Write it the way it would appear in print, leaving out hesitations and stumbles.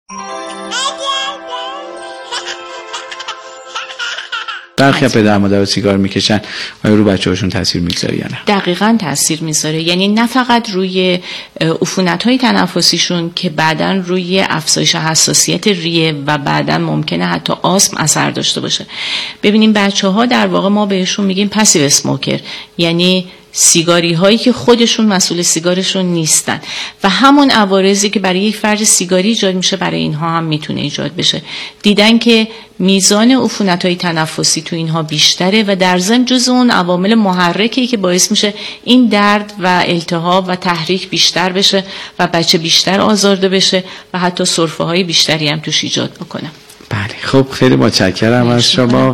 برخی از پدر مادرها سیگار میکشن، آیا رو بچه‌هاشون تاثیر میذاره یا نه؟ دقیقاً تاثیر میذاره. یعنی نه فقط روی عفونت‌های تنفسیشون که بعداً روی افزایش حساسیت ریه و بعداً ممکنه حتی آسم اثر داشته باشه. ببینیم بچه‌ها در واقع ما بهشون میگیم پسیو اسموکر، یعنی سیگاری هایی که خودشون مسئول سیگارشون نیستن و همون عوارضی که برای یک فرد سیگاری ایجاد میشه برای اینها هم میتونه ایجاد بشه. دیدن که میزان عفونت های تنفسی تو اینها بیشتره و در ضمن جزو اون عوامل محرکی که باعث میشه این درد و التهاب و تحریک بیشتر بشه و بچه بیشتر آزارده بشه و حتی سرفه های بیشتری هم توش ایجاد بکنه. بله، خب خیلی متشکرم از شما.